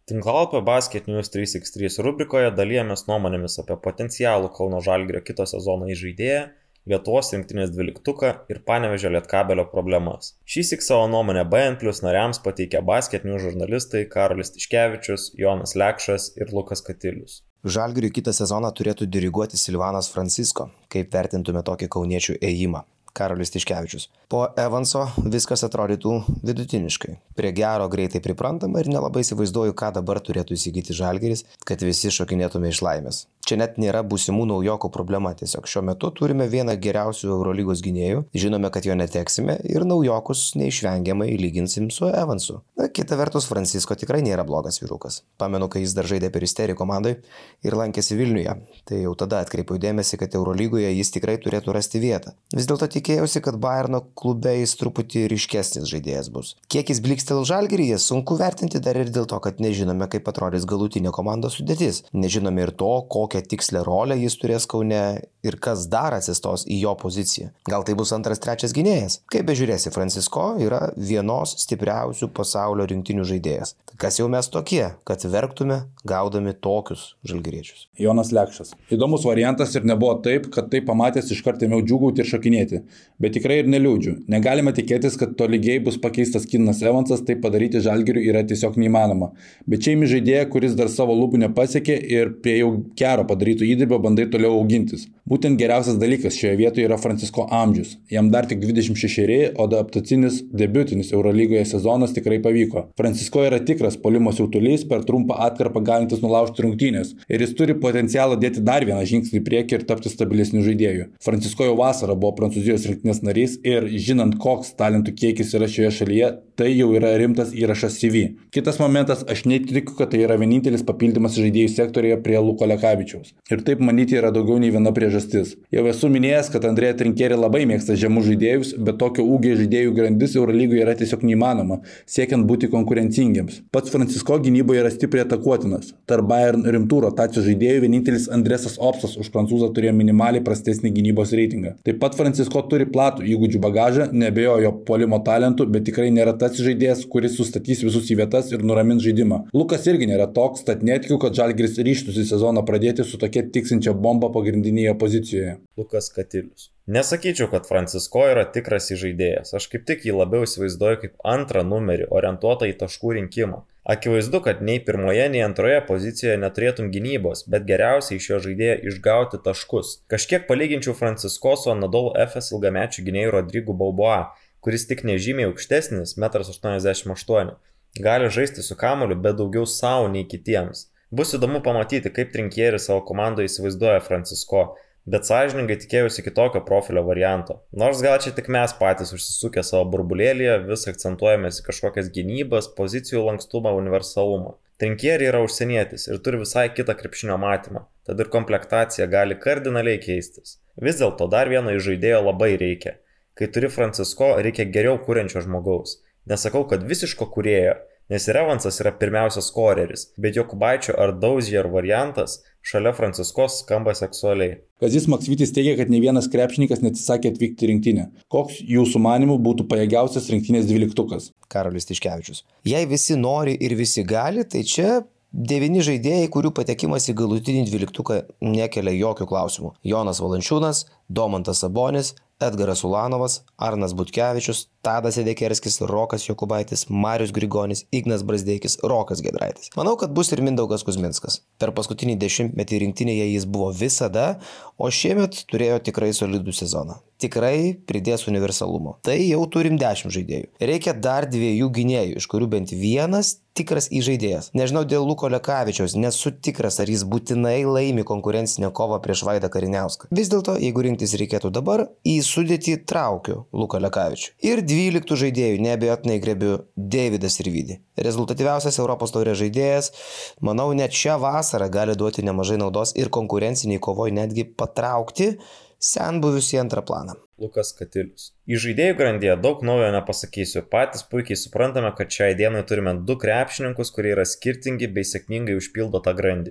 Tinklalapio Basket News 3x3 rubrikoje dalijamės nuomonėmis apie potencialų Kauno Žalgirio kito sezono įžaidėją, Lietuvos rinktinės dvyliktuką ir Panevėžio Lietkabelio problemas. Šįsyk savo nuomonę BN+ nariams pateikė Basket News žurnalistai Karolis Tiškevičius, Jonas Lekšas ir Lukas Katilius. Žalgiriui kitą sezoną turėtų diriguoti Silvanas Francisko. Kaip vertintume tokį kauniečių ėjimą? Karolis Tiškevičius. Po Evanso viskas atrodytų vidutiniškai. Prie gero greitai priprantama ir nelabai įsivaizduoju, ką dabar turėtų įsigyti Žalgiris, kad visi šokinėtume iš laimės. Čia net nėra būsimų naujokų problema, tiesiog šiuo metu turime vieną geriausių Eurolygos gynėjų, žinome, kad jo neteksime ir naujokus neišvengiamai lyginsim su Evansu. Kita vertus, Francisko tikrai nėra blogas vyrukas. Pamenu, kai jis dar žaidė Peristeri komandai ir lankėsi Vilniuje, tai jau tada atkreipiau dėmesį, kad Eurolygoje jis tikrai turėtų rasti vietą. Vis dėlto tikėjausi, kad Bayerno klube jis truputį ryškesnis žaidėjas bus. Kiek jis blikstel Žalgiryje, sunku vertinti dar ir dėl to, kad nežinome, kaip atrodys galutinė komandos sudėtis. Nežinome ir to, kokią tikslę rolę jis turės Kaune ir kas dar atsistos į jo poziciją. Gal tai bus antras, trečias gynėjas. Kaip bežiūrėsi, Francisko yra vienos stipriausių pasaulio rinktinių žaidėjas. Kas jau mes tokie, kad verktume gaudami tokius žalgiriečius. Jonas Lekšas. Įdomus variantas ir nebuvo taip, kad tai pamatęs iškart ėmiau džiūgauti ir šokinėti. Bet tikrai ir neliūdžiu. Negalime tikėtis, kad tolygiai bus pakeistas Kinas Evansas, tai padaryti Žalgiriui yra tiesiog neįmanoma. Bet čia imi žaidėją, kuris dar savo lubų nepasiekė ir prie jau gero padarytų įdirbio bandai toliau augintis. Būtent geriausias dalykas šioje vietoje yra Francisko amžius. Jam dar tik 26, o adaptacinis debiutinis Eurolygoje sezonas tikrai pavyko. Francisko yra tikras puolimo siautulys, per trumpą atkarpą galintis nulaužti rungtynės. Ir jis turi potencialą dėti dar vieną žingsnį į priekį ir tapti stabilesniu žaidėju. Francisko jau vasarą buvo Prancūzijos rinktinės narys ir žinant, koks talentų kiekis yra šioje šalyje, tai jau yra rimtas įrašas CV. Kitas momentas, aš netikiu, kad tai yra vienintelis papildymas žaidėjų sektorijoje prie Luko Lekavičiaus. Ir taip manyti yra daugiau nei viena priežastis. Jau esu minėjęs, kad Andrėja Trinkieri labai mėgsta žemų žaidėjus, bet tokio ūgio žaidėjų grandis Eurolygoje yra tiesiog neįmanoma, siekiant būti konkurencingiams. Pats Francisko gynyboje yra stipriai atakuotinas. Tarp Bayern rimtų rotacijos žaidėjų vienintelis Andresas Opsas už prancūzą turėjo minimaliai prastesnį gynybos reitingą. Taip pat Francisko turi platų įgūdžių bagažą, neabejojo puolimo talentų, bet tikrai nėra tas žaidėjas, kuris sustatys visus į vietas ir nuramins žaidimą. Lukas irgi nėra toks, tad netikiu, kad Žalgiris ryžtųsi sezoną pradėti su tokia tiksinčia bomba pagrindinėje pozicijoje. Lukas Katilius. Nesakyčiau, kad Francisko yra tikras įžaidėjas. Aš kaip tik jį labiau įsivaizduoju kaip antrą numerį, orientuotą į taškų rinkimą. Akivaizdu, kad nei pirmoje, nei antroje pozicijoje neturėtum gynybos, bet geriausiai iš jo žaidėjo išgauti taškus. Kažkiek palyginčiau Francisko su Anadolu Efes ilgamečiu gynėju Rodrigu Balboa, kuris tik nežymiai aukštesnis, 1,88 m. Gali žaisti su kamuoliu, bet daugiau savo nei kitiems. Bus įdomu pamatyti, kaip Trinkieri savo komandoje įsivaizduoja Francisko, bet sąžiningai tikėjausi kitokio profilio varianto. Nors gal čia tik mes patys užsisukę savo burbulėlyje, vis akcentuojamės į kažkokias gynybas, pozicijų lankstumą, universalumą. Trinkieri yra užsienietis ir turi visai kitą krepšinio matymą, tad ir komplektacija gali kardinaliai keistis. Vis dėlto dar vieno žaidėjo labai reikia. Kai turi Francisko, reikia geriau kuriančio žmogaus. Nesakau, kad visiško kūrėjo, nes ir Evansas yra pirmiausia skoreris, bet Jokubaičio ar Dauzier variantas šalia Franciskos skamba seksualiai. Kazys Maksvytis teigia, kad ne vienas krepšininkas neatsisakė atvykti į rinktinę. Koks jūsų manimų būtų pajėgiausias rinktinės dvyliktukas? Karolis Tiškevičius. Jei visi nori ir visi gali, tai čia 9 žaidėjai, kurių patekimas į galutinį dvyliktuką nekelia jokių klausimų. Jonas Valančiūnas, Domantas Sabonis, Edgaras Ulanovas, Arnas Butkevičius, Tadas Edekerskis, Rokas Jokubaitis, Marius Grigonis, Ignas Brazdeikis, Rokas Giedraitis. Manau, kad bus ir Mindaugas Kuzminskas. Per paskutinį 10-metį rinktinėje jis buvo visada, o šiemet turėjo tikrai solidų sezoną. Tikrai pridės universalumo. Tai jau turim 10 žaidėjų. Reikia dar 2 gynėjų, iš kurių bent vienas tikras įžaidėjas. Nežinau dėl Luko Lekavičiaus, nesu tikras, ar jis būtinai laimi konkurencinę kovą prieš Vaidą Kariniauską. Vis dėlto, jeigu rinktis reikėtų dabar, į sudėtį traukiu Luką Lekavičių. Ir 12 žaidėjų neabejotinai grebiu Deividą Sirvydį. Rezultatyviausias Europos taurės žaidėjas, manau, net šią vasarą gali duoti nemažai naudos ir konkurenciniai kovoj netgi patraukti senbuvius į antrą planą. Lukas Katilius. Į žaidėjų grandyje daug naujo nepasakysiu. Patys puikiai suprantame, kad šiai dienai turime 2 krepšininkus, kurie yra skirtingi bei sėkmingai užpildo tą grandį.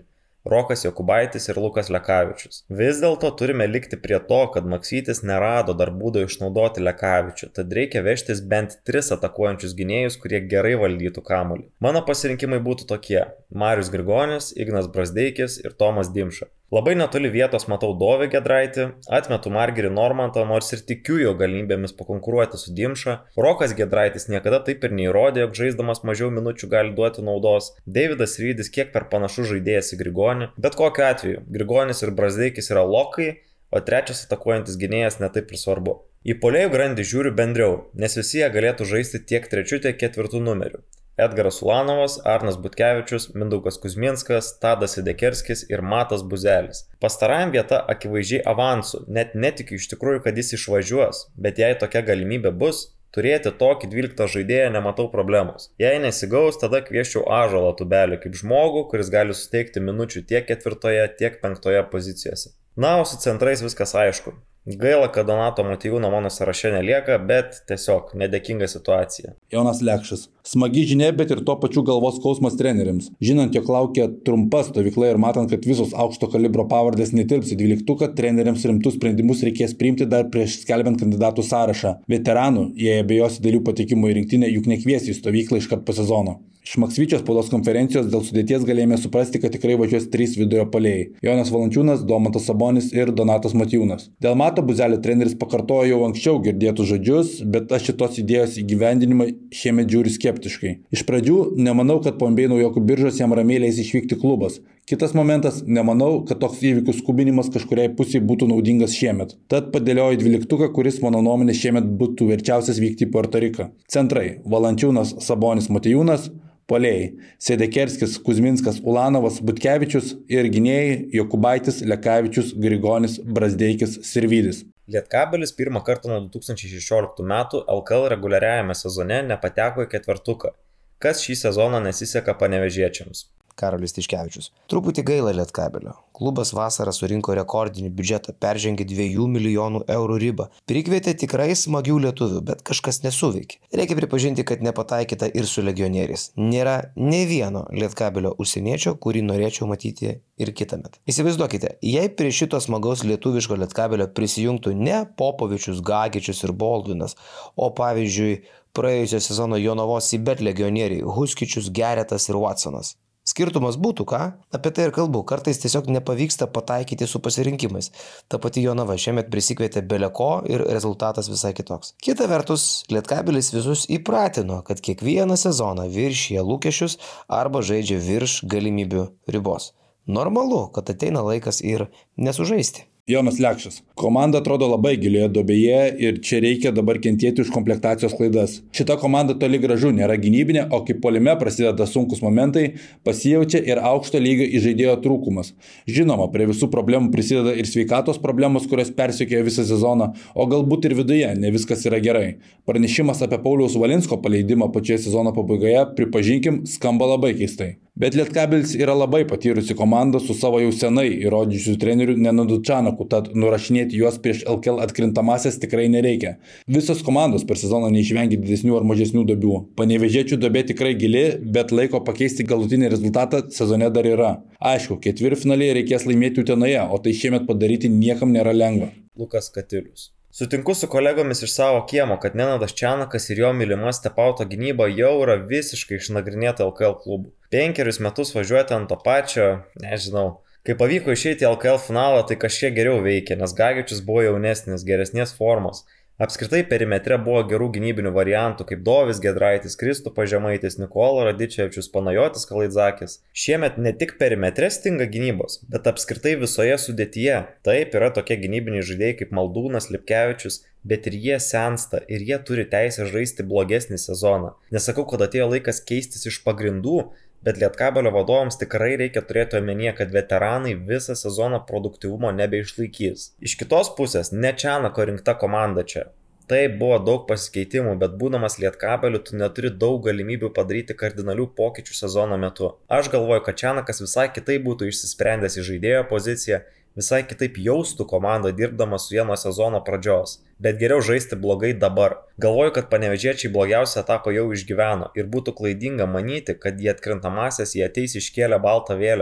Rokas Jokubaitis ir Lukas Lekavičius. Vis dėlto turime likti prie to, kad Maksvytis nerado dar būdo išnaudoti Lekavičių, tad reikia vežtis bent 3 atakuojančius gynėjus, kurie gerai valdytų kamuolį. Mano pasirinkimai būtų tokie: Marius Grigonis, Ignas Brazdeikis ir Tomas Dimša. Labai netoli vietos matau Dovį Giedraitį, atmetu Margirį Normantą, nors ir tikiu jo galimybėmis pakonkuruoti su Dimša. Rokas Giedraitis niekada taip ir neįrodė, jog žaisdamas mažiau minučių gali duoti naudos. Deividas Rydis kiek per panašus žaidėjas į Grigonį. Bet kokiu atveju, Grigonis ir Brazdeikis yra lokai, o trečias atakuojantis gynėjas netaip ir svarbu. Į puolėjų grandį žiūriu bendriau, nes visi jie galėtų žaisti tiek 3, tiek 4 numeriu. Edgaras Ulanovas, Arnas Butkevičius, Mindaugas Kuzminskas, Tadas Idekerskis ir Matas Buzelis. Pastarajam vieta akivaizdžiai avansų, net netikiu iš tikrųjų, kad jis išvažiuos, bet jei tokia galimybė bus, turėti tokį 12 žaidėją nematau problemos. Jei nesigaus, tada kvieščiau Ąžuolą Tubelį kaip žmogų, kuris gali suteikti minučių tiek 4, tiek 5 pozicijose. Na, o su centrais viskas aišku. Gaila, kad Donato Motiejūno mano sąraše nelieka, bet tiesiog nedėkinga situacija. Jonas Lekšas. Smagi žinia, bet ir tuo pačiu galvos skausmas treneriams. Žinant, jog laukia trumpa stovykla ir matant, kad visos aukšto kalibro pavardės netilps į 12, treneriams rimtus sprendimus reikės priimti dar prieš skelbiant kandidatų sąrašą. Veteranų, jei abejosi dėl jų patekimo į rinktinę, juk nekvies į stovyklą iškart po sezono. Iš Maksvyčio spaudos konferencijos dėl sudėties galėjome suprasti, kad tikrai važiuos 3 vidurio puolėjai – Jonas Valančiūnas, Domantas Sabonis ir Donatas Motiejūnas. Dėl Mato Buzelio treneris pakartojo jau anksčiau girdėtų žodžius, bet aš šitos idėjos įgyvendinimą šiemet žiūriu skeptiškai. Iš pradžių nemanau, kad po NBA naujokų biržos jam ramiai leis išvykti klubas. Kitas momentas, nemanau, kad toks įvykių skubinimas kažkuriai pusiai būtų naudingas šiemet. Tad padėlioju 12, kuris mano nuomonė šiemet būtų verčiausias vykti į Puerto Riką. Centrai – Valančiūnas, Sabonis, Motiejūnas. Puolėjai – Sedekerskis, Kuzminskas, Ulanovas, Butkevičius ir gynėjai – Jokubaitis, Lekavičius, Grigonis, Brazdeikis, Sirvydis. Lietkabelis pirmą kartą nuo 2016 metų LKL reguliariajame sezone nepateko į 4, kas šį sezoną nesiseka panevėžiečiams. Karolis Tiškevičius. Truputį gaila Lietkabelio. Klubas vasarą surinko rekordinį biudžetą, peržengė 2 milijonų eurų ribą. Prikvietė tikrai smagių lietuvių, bet kažkas nesuveikė. Reikia pripažinti, kad nepataikyta ir su legionieriais. Nėra nei vieno Lietkabelio užsieniečio, kurį norėčiau matyti ir kitąmet. Įsivaizduokite, jei prie šito smagaus lietuviško Lietkabelio prisijungtų ne Popovičius, Gagičius ir Baldvinas, o pavyzdžiui praėjusio sezono Jonavos Sibet legionieriai Huskičius, Geretas ir Watsonas. Skirtumas būtų, ką? Apie tai ir kalbu, kartais tiesiog nepavyksta pataikyti su pasirinkimais. Ta pati Jonava šiemet prisikvietė beleko ir rezultatas visai kitoks. Kita vertus, Lietkabelis visus įpratino, kad kiekvieną sezoną viršija lūkesčius arba žaidžia virš galimybių ribos. Normalu, kad ateina laikas ir nesužaisti. Jonas Lekšas. Komanda atrodo labai gilioje duobėje ir čia reikia dabar kentėti už komplektacijos klaidas. Šita komanda toli gražu nėra gynybinė, o kai puolime prasideda sunkus momentai, pasijaučia ir aukšto lygio įžaidėjo trūkumas. Žinoma, prie visų problemų prisideda ir sveikatos problemos, kurios persekioja visą sezoną, o galbūt ir viduje ne viskas yra gerai. Pranešimas apie Pauliaus Valinsko paleidimą pačioje sezono pabaigoje, pripažinkim, skamba labai keistai. Bet Lietkabelis yra labai patyrusi komanda su savo jau senai įrodžiusiu treneriu Nenadu Čanaku, tad nurašinėti juos prieš LKL atkrintamasias tikrai nereikia. Visos komandos per sezoną neišvengia didesnių ar mažesnių duobių. Panevėžiečių duobė tikrai gili, bet laiko pakeisti galutinį rezultatą sezone dar yra. Aišku, ketvirtfinalyje reikės laimėti Utenoje, o tai šiemet padaryti niekam nėra lengva. Lukas Katilius. Sutinku su kolegomis iš savo kiemo, kad Nenadas Čanakas ir jo mylima Stepauto gynyba jau yra visiškai išnagrinėta LKL klubų. 5 metus važiuoti ant to pačio, nežinau. Kai pavyko išeiti į LKL finalą, tai kažkiek geriau veikė, nes Gagičius buvo jaunesnis, geresnės formos. Apskritai perimetre buvo gerų gynybinių variantų kaip Dovis Giedraitis, Kristupas Žemaitis, Nikola Radičevičius, Panajotis Kalaidzakis. Šiemet ne tik perimetre stinga gynybos, bet apskritai visoje sudėtyje. Taip yra tokie gynybiniai žaidėjai kaip Maldūnas, Lipkevičius, bet ir jie sensta ir jie turi teisę žaisti blogesnį sezoną. Nesakau, kad atėjo laikas keistis iš pagrindų, bet Lietkabelio vadovams tikrai reikia turėti omenyje, kad veteranai visą sezoną produktyvumo nebeišlaikys. Iš kitos pusės, ne Čanako rinkta komanda čia. Taip buvo daug pasikeitimų, bet būdamas Lietkabeliu tu neturi daug galimybių padaryti kardinalių pokyčių sezono metu. Aš galvoju, kad Čanakas visai kitaip būtų išsisprendęs į žaidėjo poziciją, visai kitaip jaustų komandą dirbdamas su vieno sezono pradžios. Bet geriau žaisti blogai dabar. Galvoju, kad panevėžiečiai blogiausią etapą jau išgyveno ir būtų klaidinga manyti, kad jie atkrintamasias jie ateis iškėlę baltą vėliavą.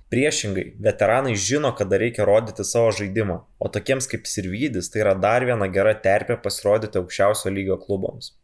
Priešingai, veteranai žino, kada reikia rodyti savo žaidimą, o tokiems kaip Sirvydis tai yra dar viena gera terpė pasirodyti aukščiausio lygio klubams.